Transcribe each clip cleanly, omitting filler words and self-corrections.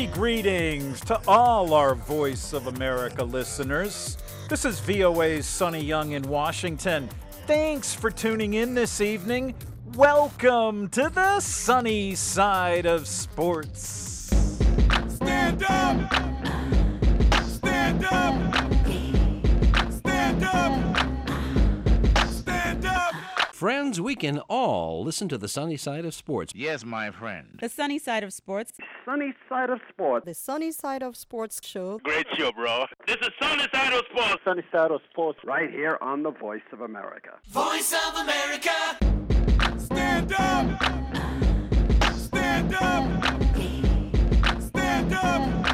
Happy greetings to all our Voice of America listeners. This is VOA's Sonny Young in Washington. Thanks for tuning in this evening. Welcome to the sunny side of sports. Stand up! Stand up! Stand up! Stand up! Friends, we can all listen to the sunny side of sports. Yes, my friend. The sunny side of sports. Sunny Side of Sports. The Sunny Side of Sports show. Great show, bro. This is Sunny Side of Sports. Sunny Side of Sports right here on the Voice of America. Voice of America! Stand up! Stand up! Stand up!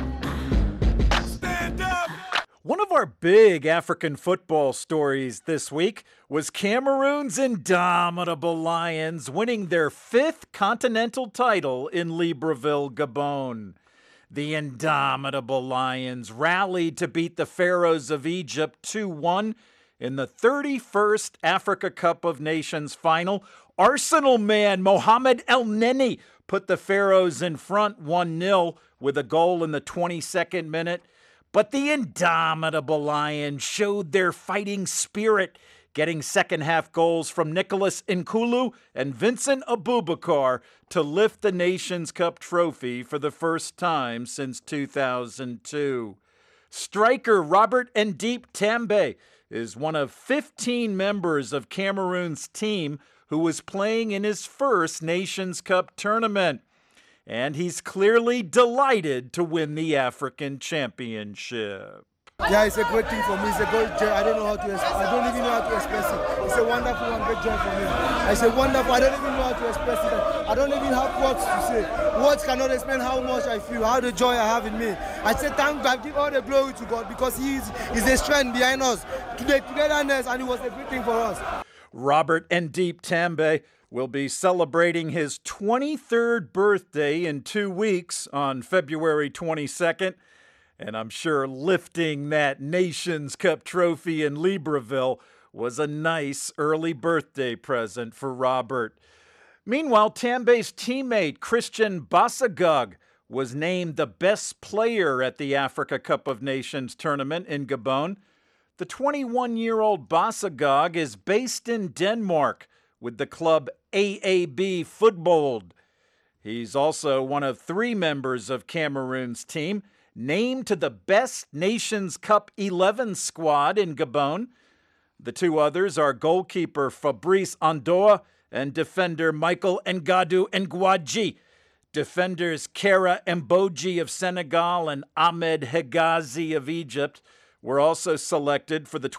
Stand up! One of our big African football stories this week was Cameroon's indomitable Lions winning their 5th continental title in Libreville, Gabon. The indomitable Lions rallied to beat the Pharaohs of Egypt 2-1 in the 31st Africa Cup of Nations final. Arsenal man Mohamed El Neni put the Pharaohs in front 1-0 with a goal in the 22nd minute. But the indomitable Lions showed their fighting spirit, getting second-half goals from Nicholas Nkulu and Vincent Abubakar to lift the Nations Cup trophy for the first time since 2002. Striker Robert Ndip Tambe is one of 15 members of Cameroon's team who was playing in his first Nations Cup tournament. And he's clearly delighted to win the African Championship. Yeah, it's a great thing for me. It's a great joy. I don't even know how to express it. It's a wonderful and great joy for me. It's a wonderful. I don't even know how to express it. I don't even have words to say. Words cannot explain how much I feel, how the joy I have in me. I say thank God, give all the glory to God because He is the strength behind us, to the togetherness, and it was a great thing for us. Robert Ndip Tambe will be celebrating his 23rd birthday in 2 weeks on February 22nd. And I'm sure lifting that Nations Cup trophy in Libreville was a nice early birthday present for Robert. Meanwhile, Tambe's teammate Christian Bassagog was named the best player at the Africa Cup of Nations tournament in Gabon. The 21-year-old Bassagog is based in Denmark with the club AAB Fodbold. He's also one of 3 members of Cameroon's team named to the best Nations Cup 11 squad in Gabon. The 2 others are goalkeeper Fabrice Andoa and defender Michael Ngadu Ngwadji. Defenders Kara Mboji of Senegal and Ahmed Hegazi of Egypt were also selected for the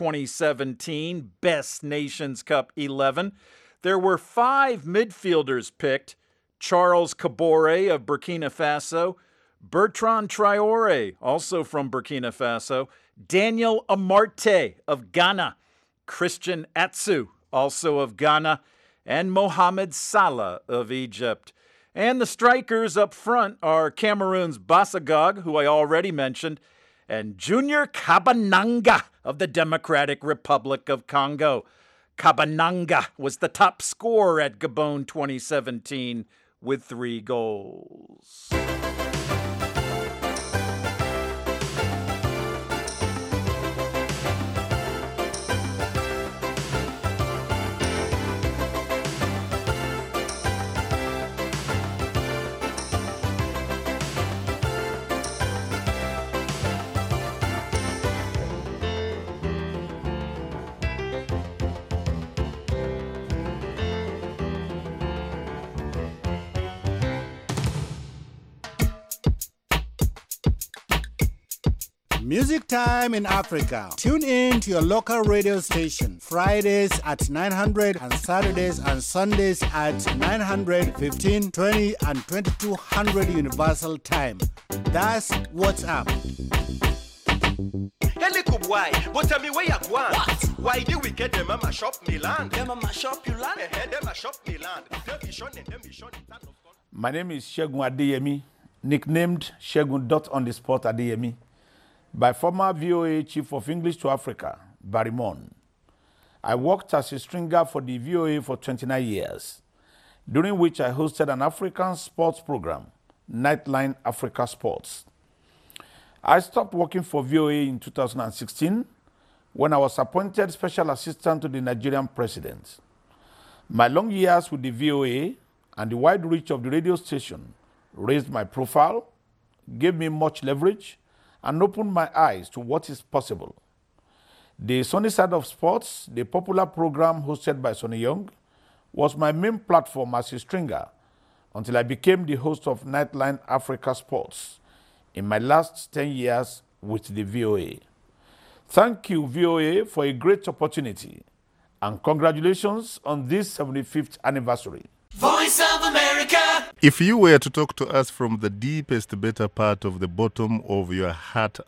2017 Best Nations Cup 11. There were 5 midfielders picked: Charles Kabore of Burkina Faso, Bertrand Traore, also from Burkina Faso, Daniel Amarte of Ghana, Christian Atsu, also of Ghana, and Mohamed Salah of Egypt. And the strikers up front are Cameroon's Bassagog, who I already mentioned, and Junior Kabananga of the Democratic Republic of Congo. Kabananga was the top scorer at Gabon 2017 with 3 goals. Music time in Africa. Tune in to your local radio station. Fridays at 900 and Saturdays and Sundays at 900, 15, 20 and 2200 Universal Time. That's what's up. Hello, boy, but tell me where you going? What? Why do we get the mama shop Milan? The mama shop you land? Them shop Milan. My name is Shegun Adeyemi, nicknamed Shegun Dot on the Spot Adeyemi, by former VOA Chief of English to Africa, Barry Mon. I worked as a stringer for the VOA for 29 years, during which I hosted an African sports program Nightline Africa Sports. I stopped working for VOA in 2016 when I was appointed Special Assistant to the Nigerian President. My long years with the VOA and the wide reach of the radio station raised my profile, gave me much leverage, and opened my eyes to what is possible. The Sunny Side of Sports, the popular program hosted by Sonny Young, was my main platform as a stringer until I became the host of Nightline Africa Sports in my last 10 years with the VOA. Thank you, VOA, for a great opportunity, and congratulations on this 75th anniversary. Voice of America. If you were to talk to us from the deepest, better part of the bottom of your heart.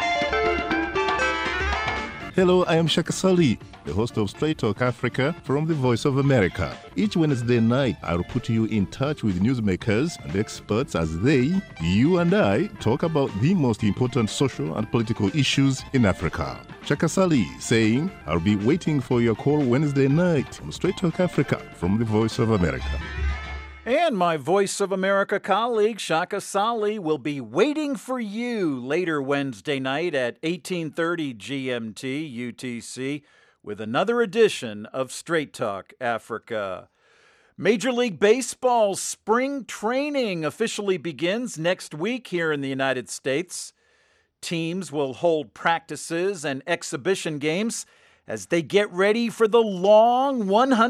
Hello, I am Shaka Sali, the host of Straight Talk Africa from the Voice of America. Each Wednesday night, I'll put you in touch with newsmakers and experts as they, you and I, talk about the most important social and political issues in Africa. Shaka Sali saying, I'll be waiting for your call Wednesday night on Straight Talk Africa from the Voice of America. And my Voice of America colleague, Shaka Sali, will be waiting for you later Wednesday night at 18:30 GMT UTC with another edition of Straight Talk Africa. Major League Baseball's spring training officially begins next week here in the United States. Teams will hold practices and exhibition games as they get ready for the long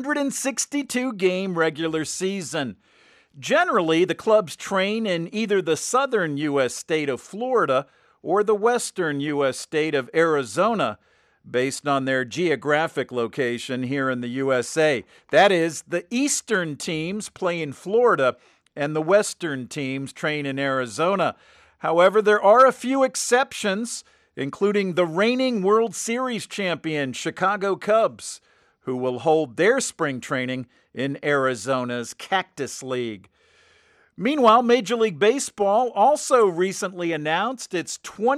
162-game regular season. Generally, the clubs train in either the southern U.S. state of Florida or the western U.S. state of Arizona, based on their geographic location here in the USA. That is, the eastern teams play in Florida and the western teams train in Arizona. However, there are a few exceptions, including the reigning World Series champion Chicago Cubs, who will hold their spring training in Arizona's Cactus League. Meanwhile, Major League Baseball also recently announced its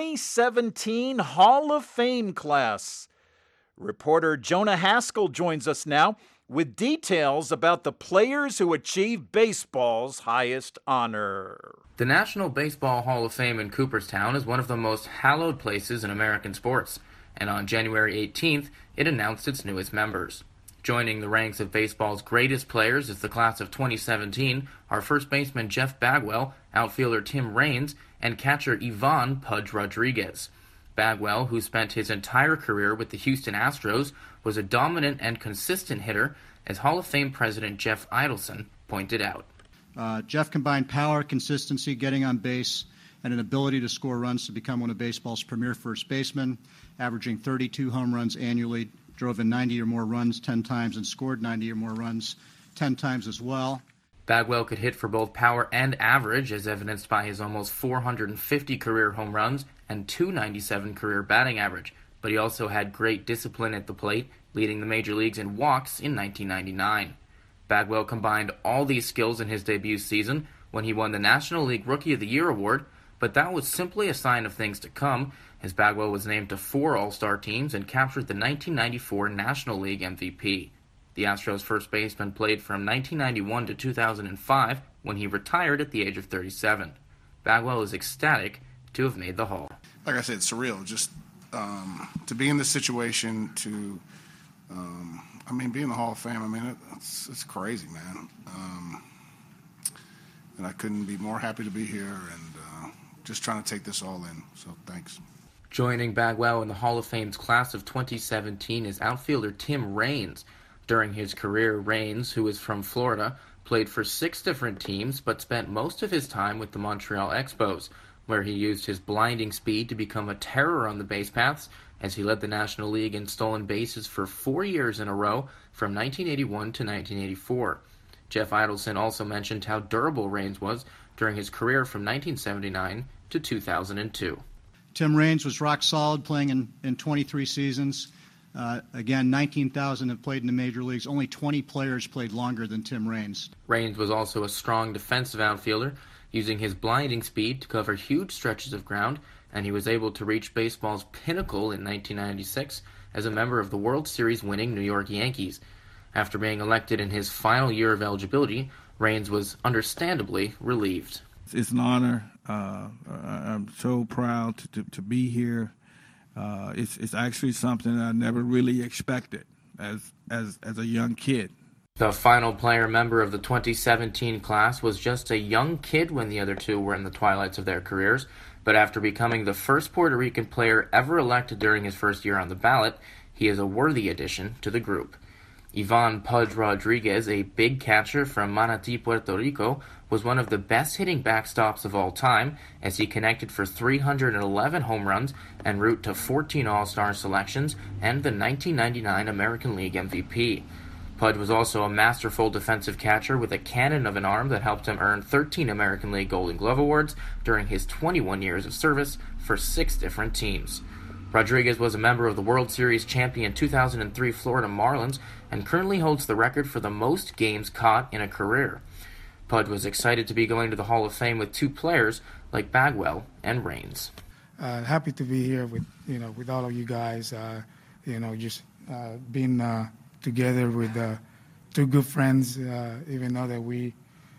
2017 Hall of Fame class. Reporter Jonah Haskell joins us now with details about the players who achieved baseball's highest honor. The National Baseball Hall of Fame in Cooperstown is one of the most hallowed places in American sports, and on January 18th, it announced its newest members. Joining the ranks of baseball's greatest players is the class of 2017 are first baseman Jeff Bagwell, outfielder Tim Raines, and catcher Ivan Pudge Rodriguez. Bagwell, who spent his entire career with the Houston Astros, was a dominant and consistent hitter, as Hall of Fame president Jeff Idelson pointed out. Jeff combined power, consistency, getting on base, and an ability to score runs to become one of baseball's premier first basemen, averaging 32 home runs annually, drove in 90 or more runs 10 times, and scored 90 or more runs 10 times as well. Bagwell could hit for both power and average, as evidenced by his almost 450 career home runs and .297 career batting average, but he also had great discipline at the plate, leading the major leagues in walks in 1999. Bagwell combined all these skills in his debut season when he won the National League Rookie of the Year award, but that was simply a sign of things to come, as Bagwell was named to 4 All-Star teams and captured the 1994 National League MVP. The Astros' first baseman played from 1991 to 2005, when he retired at the age of 37. Bagwell is ecstatic to have made the Hall. Like I said, surreal. Just to be in this situation, to be in the Hall of Fame. It's crazy, man. And I couldn't be more happy to be here and just trying to take this all in. So thanks. Joining Bagwell in the Hall of Fame's class of 2017 is outfielder Tim Raines. During his career, Raines, who is from Florida, played for 6 different teams but spent most of his time with the Montreal Expos, where he used his blinding speed to become a terror on the base paths as he led the National League in stolen bases for 4 years in a row from 1981 to 1984. Jeff Idelson also mentioned how durable Raines was during his career from 1979 to 2002. Tim Raines was rock solid, playing in 23 seasons. Again, 19,000 have played in the major leagues. Only 20 players played longer than Tim Raines. Raines was also a strong defensive outfielder, using his blinding speed to cover huge stretches of ground, and he was able to reach baseball's pinnacle in 1996 as a member of the World Series winning New York Yankees. After being elected in his final year of eligibility, Raines was understandably relieved. It's an honor. I'm so proud to be here. It's actually something I never really expected as a young kid. The final player member of the 2017 class was just a young kid when the other two were in the twilights of their careers, but after becoming the first Puerto Rican player ever elected during his first year on the ballot, he is a worthy addition to the group. Ivan Pudge Rodriguez, a big catcher from Manatí, Puerto Rico, was one of the best hitting backstops of all time as he connected for 311 home runs en route to 14 All-Star selections and the 1999 American League MVP. Pudge was also a masterful defensive catcher with a cannon of an arm that helped him earn 13 American League Golden Glove Awards during his 21 years of service for 6 different teams. Rodriguez was a member of the World Series champion 2003 Florida Marlins and currently holds the record for the most games caught in a career. Pudge was excited to be going to the Hall of Fame with 2 players like Bagwell and Raines. Happy to be here with all of you guys. Just being together with 2 good friends, even though that we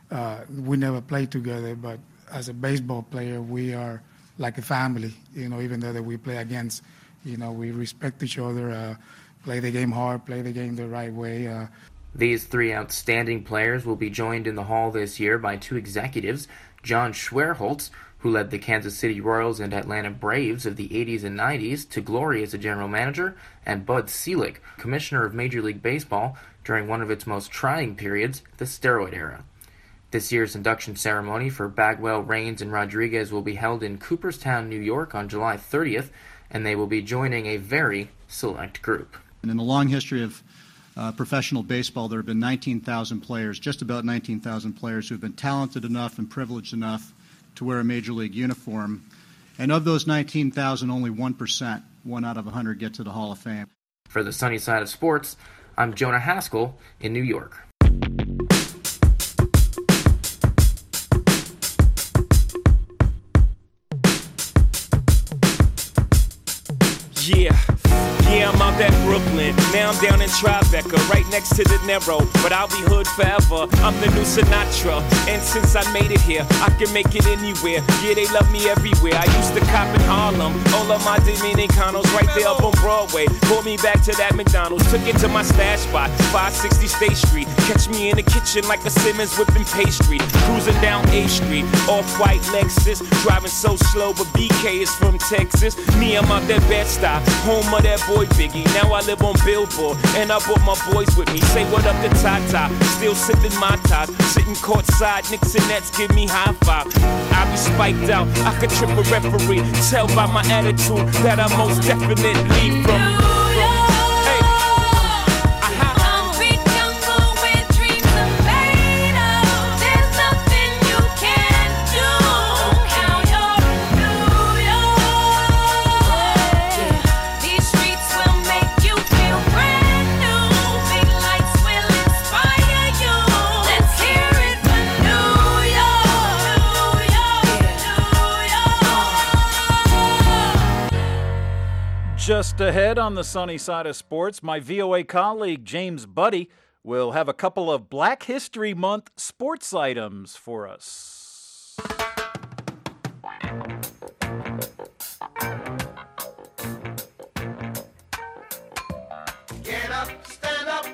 never played together, but as a baseball player, we are like a family. Even though that we play against, we respect each other, play the game hard, play the game the right way. These 3 outstanding players will be joined in the Hall this year by 2 executives, John Schwerholtz, who led the Kansas City Royals and Atlanta Braves of the 80s and 90s to glory as a general manager, and Bud Selig, commissioner of Major League Baseball during one of its most trying periods, the steroid era. This year's induction ceremony for Bagwell, Raines, and Rodriguez will be held in Cooperstown, New York on July 30th, and they will be joining a very select group. And in the long history of professional baseball, there have been 19,000 players, just about 19,000 players who have been talented enough and privileged enough to wear a Major League uniform. And of those 19,000, only 1%, 1 out of 100, get to the Hall of Fame. For the Sunny Side of Sports, I'm Jonah Haskell in New York. Yeah, I'm out at Brooklyn. Now I'm down in Tribeca, right next to De Niro. But I'll be hood forever. I'm the new Sinatra. And since I made it here, I can make it anywhere. Yeah, they love me everywhere. I used to cop in Harlem. All of my Dominicanos right there up on Broadway. Pulled me back to that McDonald's. Took it to my stash spot, 560 State Street. Catch me in the kitchen like a Simmons whipping pastry. Cruising down A Street, off-white Lexus. Driving so slow, but BK is from Texas. Me, I'm out that Bed-Stuy, home of that boy Biggie. Now I live on Billboard, and I brought my boys with me. Say what up to Tata, still sipping my top. Sitting courtside, Knicks and Nets give me high five. I be spiked out, I could trip a referee. Tell by my attitude that I most definitely from. Just ahead on the Sunny Side of Sports, my VOA colleague James Buddy will have a couple of Black History Month sports items for us. Get up, stand up.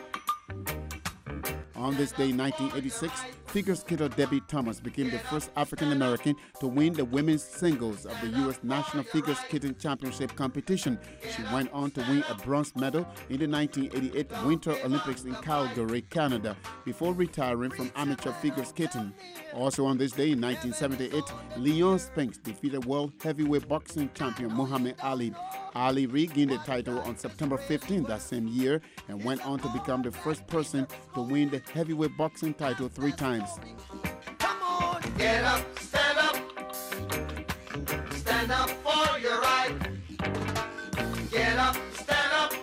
On this day in 1986, figure skater Debbie Thomas became the first African-American to win the women's singles of the U.S. National Figure Skating Championship competition. She went on to win a bronze medal in the 1988 Winter Olympics in Calgary, Canada, before retiring from amateur figure skating. Also on this day in 1978, Leon Spinks defeated world heavyweight boxing champion Muhammad Ali. Ali regained the title on September 15 that same year and went on to become the first person to win the heavyweight boxing title 3 times. Come on, get up, stand up. Stand up for your right. Get up, stand up.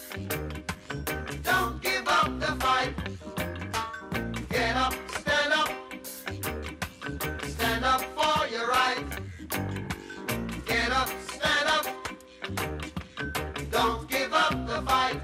Don't give up the fight. Get up, stand up. Stand up for your right. Get up, stand up. Don't give up the fight.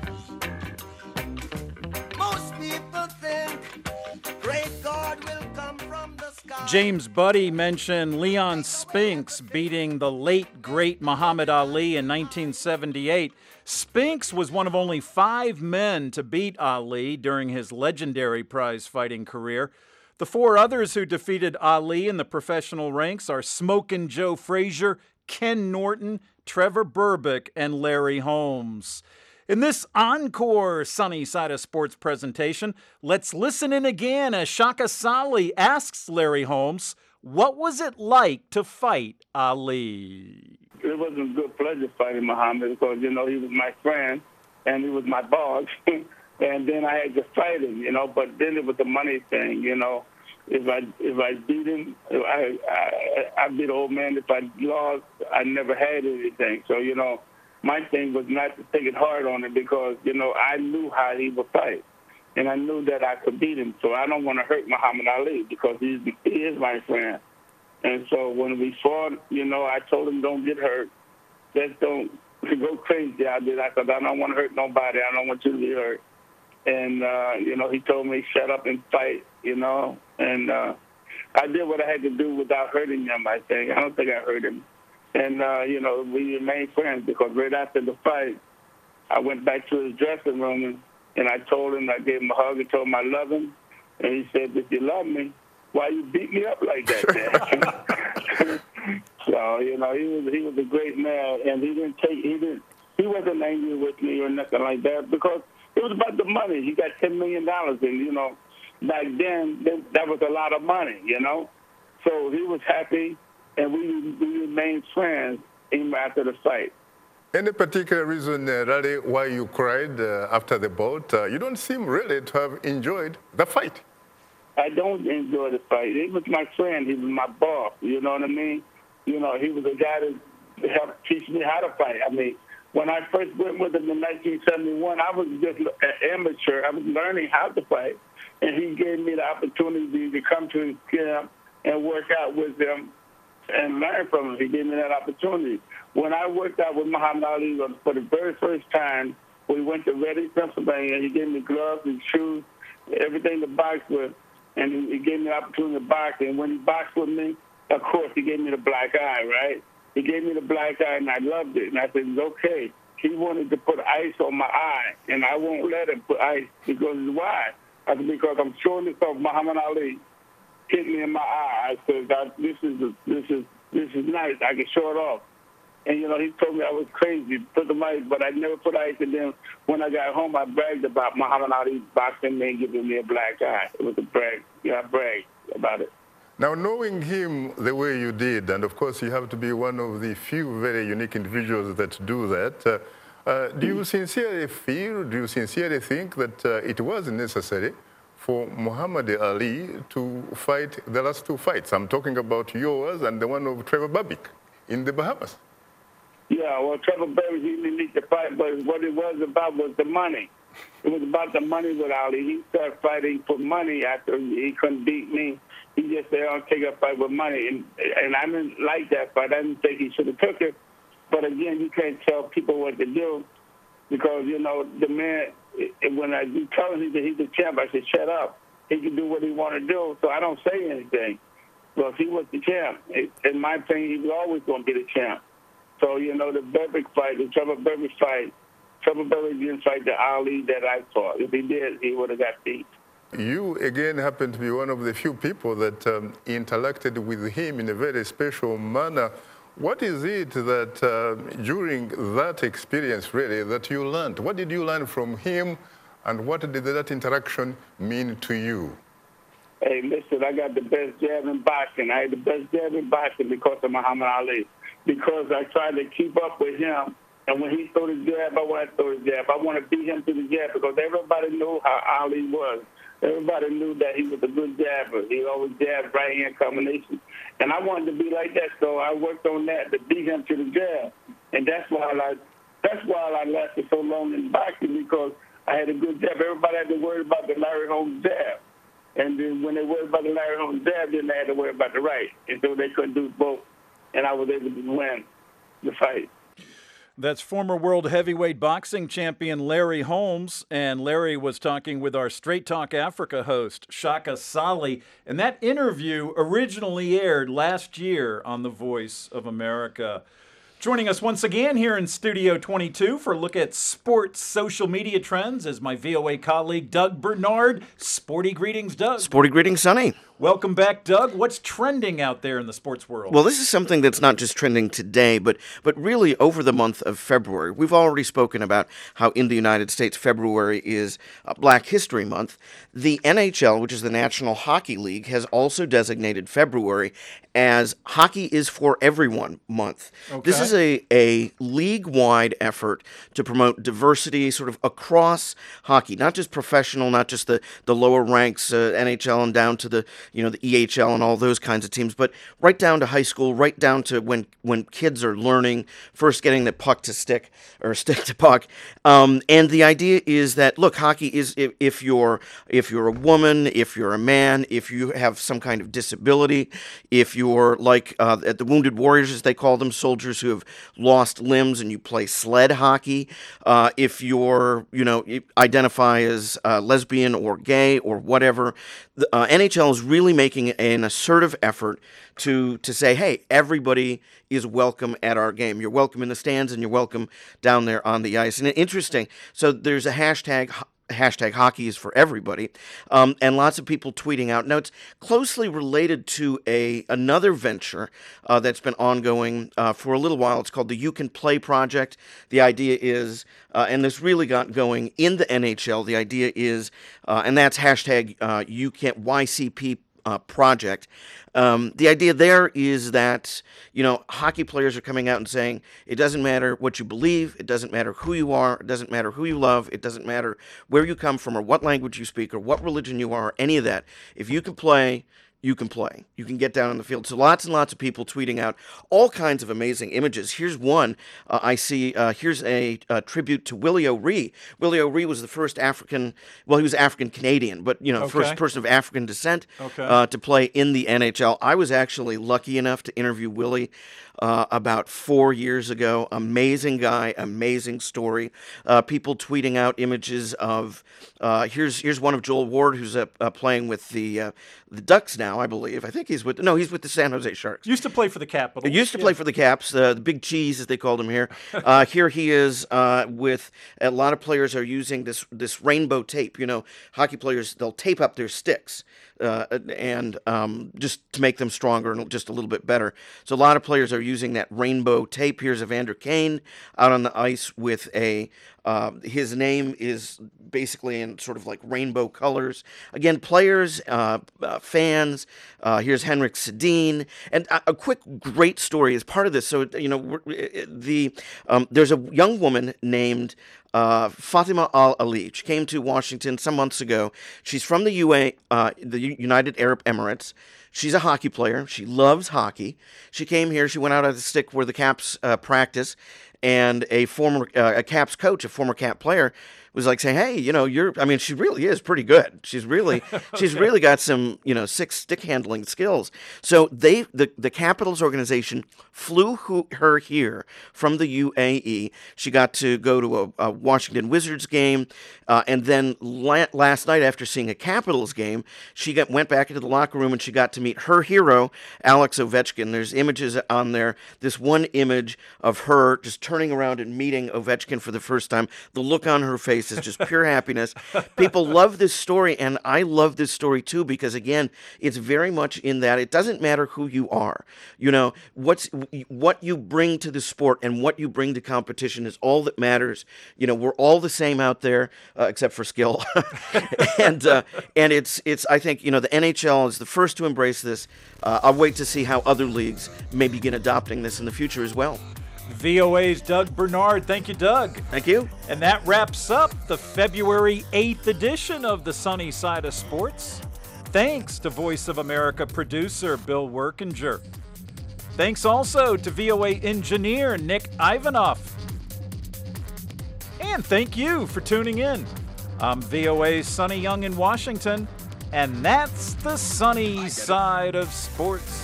Most people think great God will come from the sky. James Buddy mentioned Leon Spinks beating the late, great Muhammad Ali in 1978. Spinks was one of only 5 men to beat Ali during his legendary prize-fighting career. The 4 others who defeated Ali in the professional ranks are Smokin' Joe Frazier, Ken Norton, Trevor Berbick, and Larry Holmes. In this encore Sunny Side of Sports presentation, let's listen in again as Shaka Sali asks Larry Holmes, what was it like to fight Ali? It wasn't a good pleasure fighting Muhammad because, he was my friend and he was my boss. And then I had to fight him, but then it was the money thing, If I beat him, I beat the old man. If I lost, I never had anything. So, my thing was not to take it hard on him because, I knew how he would fight. And I knew that I could beat him. So I don't want to hurt Muhammad Ali because he is my friend. And so when we fought, I told him don't get hurt. Just don't go crazy out there. I said, I don't want to hurt nobody. I don't want you to be hurt. And, he told me shut up and fight, And I did what I had to do without hurting him, I think. I don't think I hurt him. And, we remained friends because right after the fight, I went back to his dressing room and I told him, I gave him a hug and told him I love him. And he said, if you love me, why you beat me up like that, man? So, he was a great man and he wasn't angry with me or nothing like that because it was about the money. He got $10 million and, back then that was a lot of money, So he was happy. And we remained friends even after the fight. Any particular reason, Larry, why you cried after the bout? You don't seem really to have enjoyed the fight. I don't enjoy the fight. He was my friend. He was my boss. You know what I mean? He was a guy that helped teach me how to fight. I mean, when I first went with him in 1971, I was just an amateur. I was learning how to fight. And he gave me the opportunity to come to his camp and work out with him and learn from him. He gave me that opportunity. When I worked out with Muhammad Ali for the very first time, we went to Reading, Pennsylvania. He gave me gloves and shoes, everything to box with, and he gave me the opportunity to box. And when he boxed with me, of course, he gave me the black eye, right? He gave me the black eye, and I loved it. And I said, it's okay. He wanted to put ice on my eye, and I won't let him put ice because why? I said, because I'm showing this off Muhammad Ali. Hit me in my eye. I said, this is nice. I can show it off. And, he told me I was crazy, put the ice, but I never put ice. And then when I got home, I bragged about Muhammad Ali boxing me and giving me a black eye. It was a brag. I bragged about it. Now, knowing him the way you did, and of course you have to be one of the few very unique individuals that do that, do you sincerely feel, do you sincerely think that it was necessary for Muhammad Ali to fight the last 2 fights? I'm talking about yours and the one of Trevor Berbick in the Bahamas. Yeah, well, Trevor Berbick, he didn't need to fight, but what it was about was the money. It was about the money with Ali. He started fighting for money after he couldn't beat me. He just said, I'll take a fight with money. And I didn't like that fight. I didn't think he should have took it. But again, you can't tell people what to do because, the man, when I do tell him he's the champ, I said, shut up. He can do what he want to do, so I don't say anything. Well, if he was the champ, in my opinion, he was always going to be the champ. So, the Berbick fight, the Trevor Berbick fight, Trevor Berbick didn't fight the Ali that I fought. If he did, he would have got beat. You, again, happen to be one of the few people that interacted with him in a very special manner. What is it that during that experience, really, that you learned? What did you learn from him, and what did that interaction mean to you? Hey, listen, I got the best jab in boxing. I had the best jab in boxing because of Muhammad Ali, because I tried to keep up with him. And when he threw the jab, I want to throw the jab. I want to beat him to the jab because everybody knew how Ali was. Everybody knew that he was a good jabber. He always jabbed right-hand combination. And I wanted to be like that, so I worked on that to beat him to the jab. And that's why I lasted so long in boxing, because I had a good jab. Everybody had to worry about the Larry Holmes jab. And then when they worried about the Larry Holmes jab, then they had to worry about the right. And so they couldn't do both. And I was able to win the fight. That's former world heavyweight boxing champion Larry Holmes, and Larry was talking with our Straight Talk Africa host, Shaka Sali, and that interview originally aired last year on The Voice of America. Joining us once again here in Studio 22 for a look at sports social media trends is my VOA colleague, Doug Bernard. Sporty greetings, Doug. Sporty greetings, Sonny. Welcome back, Doug. What's trending out there in the sports world? Well, this is something that's not just trending today, but really over the month of February. We've already spoken about how in the United States, February is Black History Month. The NHL, which is the National Hockey League, has also designated February as Hockey is for Everyone Month. Okay. This is a league-wide effort to promote diversity sort of across hockey, not just professional, not just the lower ranks, NHL and down to the EHL and all those kinds of teams, but right down to high school, right down to when kids are learning, first getting the puck to stick or stick to puck. And the idea is that, look, hockey is if you're a woman, if you're a man, if you have some kind of disability, if you're like at the Wounded Warriors, as they call them, soldiers who have lost limbs and you play sled hockey, if you're, identify as lesbian or gay or whatever, the NHL is really making an assertive effort to say, hey, everybody is welcome at our game. You're welcome in the stands and you're welcome down there on the ice. And interesting, so there's a hashtag hockey is for everybody, and lots of people tweeting out. Now, it's closely related to another venture that's been ongoing for a little while. It's called the You Can Play Project. The idea is, and this really got going in the NHL, the idea is, and that's hashtag YCP project. The idea there is that, hockey players are coming out and saying, it doesn't matter what you believe, it doesn't matter who you are, it doesn't matter who you love, it doesn't matter where you come from or what language you speak or what religion you are, any of that. If you can play, you can play. You can get down on the field. So lots and lots of people tweeting out all kinds of amazing images. Here's one I see. Here's a tribute to Willie O'Ree. Willie O'Ree was the first African, well, he was African-Canadian, but, first person of African descent to play in the NHL. I was actually lucky enough to interview Willie about 4 years ago. Amazing guy, amazing story. People tweeting out images of, here's one of Joel Ward, who's playing with the Ducks now, I believe. I think he's with the San Jose Sharks. Used to play for the Capitals. He used to play for the Caps, the Big Cheese, as they called him here. Here he is with, a lot of players are using this rainbow tape. Hockey players, they'll tape up their sticks and just to make them stronger and just a little bit better. So a lot of players are using that rainbow tape. Here's Evander Kane out on the ice with his name is basically in sort of like rainbow colors. Again, players, fans. Here's Henrik Sedin, and a quick great story is part of this. So there's a young woman named Fatima Al-Ali. She came to Washington some months ago. She's from the United Arab Emirates. She's a hockey player. She loves hockey. She came here. She went out at the stick where the Caps practice, and a Caps coach, a former Cap player, was like saying, hey, she really is pretty good. She's really got some, sick stick handling skills. So the Capitals organization flew her here from the UAE. She got to go to a Washington Wizards game, and then last night after seeing a Capitals game, she went back into the locker room and she got to meet her hero, Alex Ovechkin. There's images on there. This one image of her just turning around and meeting Ovechkin for the first time. The look on her face is just pure happiness. People love this story, and I love this story too, because again, it's very much in that it doesn't matter who you are. What you bring to the sport and what you bring to competition is all that matters. We're all the same out there, except for skill. and it's I think, the NHL is the first to embrace this. I'll wait to see how other leagues may begin adopting this in the future as well. VOA's Doug Bernard. Thank you, Doug. Thank you. And that wraps up the February 8th edition of the Sunny Side of Sports. Thanks to Voice of America producer Bill Workinger. Thanks also to VOA engineer Nick Ivanoff. And thank you for tuning in. I'm VOA's Sonny Young in Washington, and that's the Sunny Side of Sports.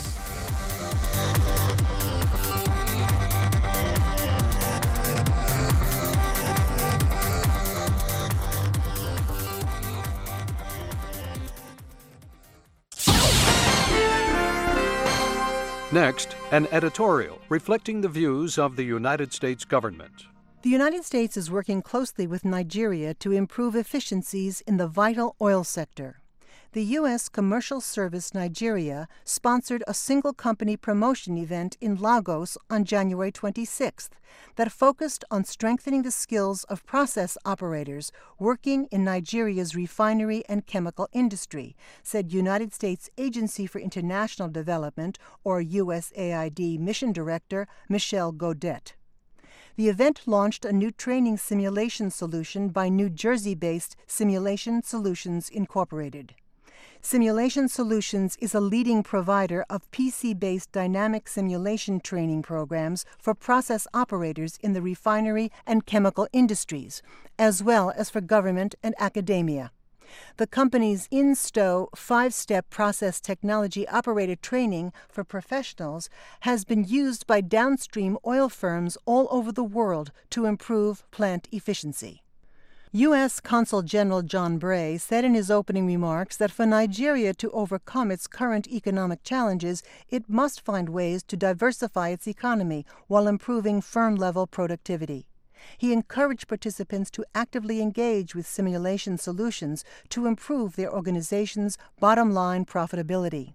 Next, an editorial reflecting the views of the United States government. The United States is working closely with Nigeria to improve efficiencies in the vital oil sector. The U.S. Commercial Service Nigeria sponsored a single-company promotion event in Lagos on January 26th that focused on strengthening the skills of process operators working in Nigeria's refinery and chemical industry, said United States Agency for International Development, or USAID, Mission Director Michelle Godet. The event launched a new training simulation solution by New Jersey-based Simulation Solutions Incorporated. Simulation Solutions is a leading provider of PC-based dynamic simulation training programs for process operators in the refinery and chemical industries, as well as for government and academia. The company's INSTO 5-step process technology operated training for professionals has been used by downstream oil firms all over the world to improve plant efficiency. U.S. Consul General John Bray said in his opening remarks that for Nigeria to overcome its current economic challenges, it must find ways to diversify its economy while improving firm-level productivity. He encouraged participants to actively engage with Simulation Solutions to improve their organization's bottom-line profitability.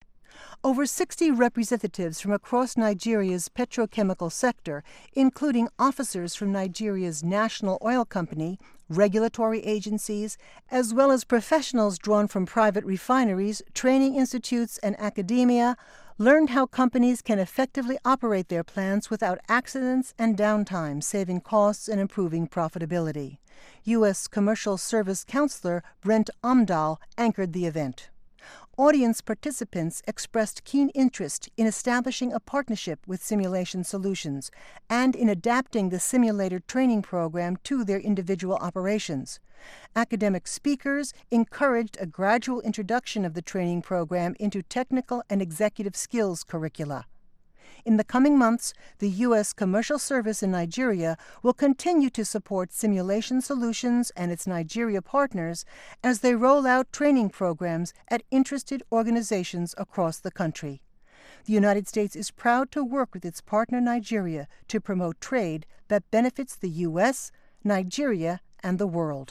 Over 60 representatives from across Nigeria's petrochemical sector, including officers from Nigeria's national oil company, regulatory agencies, as well as professionals drawn from private refineries, training institutes, and academia, learned how companies can effectively operate their plants without accidents and downtime, saving costs and improving profitability. U.S. Commercial Service Counselor Brent Omdahl anchored the event. Audience participants expressed keen interest in establishing a partnership with Simulation Solutions and in adapting the simulator training program to their individual operations. Academic speakers encouraged a gradual introduction of the training program into technical and executive skills curricula. In the coming months, the U.S. Commercial Service in Nigeria will continue to support Simulation Solutions and its Nigeria partners as they roll out training programs at interested organizations across the country. The United States is proud to work with its partner Nigeria to promote trade that benefits the U.S., Nigeria, and the world.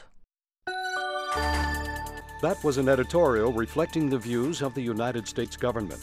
That was an editorial reflecting the views of the United States government.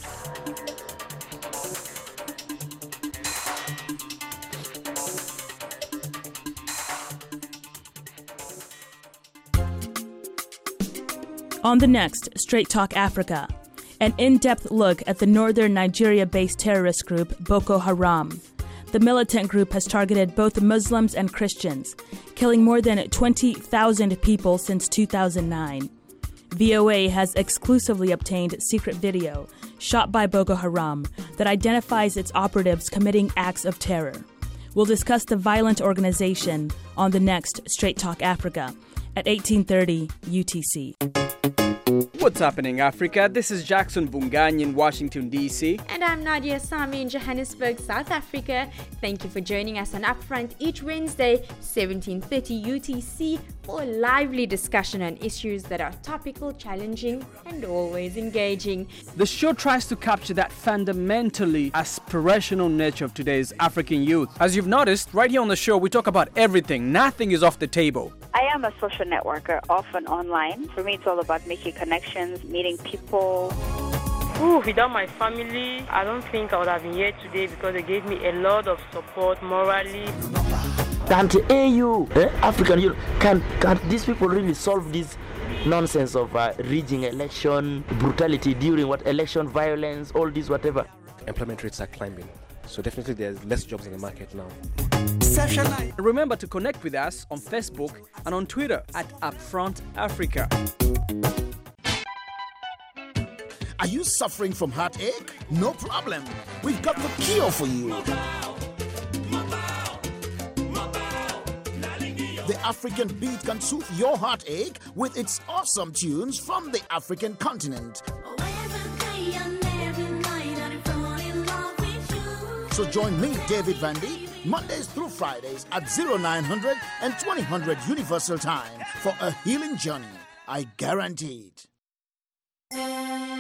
On the next Straight Talk Africa, an in-depth look at the northern Nigeria-based terrorist group Boko Haram. The militant group has targeted both Muslims and Christians, killing more than 20,000 people since 2009. VOA has exclusively obtained secret video shot by Boko Haram that identifies its operatives committing acts of terror. We'll discuss the violent organization on the next Straight Talk Africa at 18:30 UTC. What's happening, Africa? This is Jackson Bungany in Washington, D.C. And I'm Nadia Sami in Johannesburg, South Africa. Thank you for joining us on Upfront each Wednesday, 17:30 UTC, for a lively discussion on issues that are topical, challenging, and always engaging. The show tries to capture that fundamentally aspirational nature of today's African youth. As you've noticed, right here on the show, we talk about everything. Nothing is off the table. I am a social networker, often online. For me, it's all about making connections, meeting people. Without my family, I don't think I would have been here today because they gave me a lot of support morally. Can't AU, African Union, can these people really solve this nonsense of rigging election, brutality during election violence, all this whatever? Employment rates are climbing. So definitely there's less jobs in the market now. Remember to connect with us on Facebook and on Twitter at Upfront Africa. Are you suffering from heartache? No problem. We've got the cure for you. The African Beat can soothe your heartache with its awesome tunes from the African continent. So join me, David Vandy, Mondays through Fridays at 0900 and 2000 Universal Time for a healing journey. I guarantee it.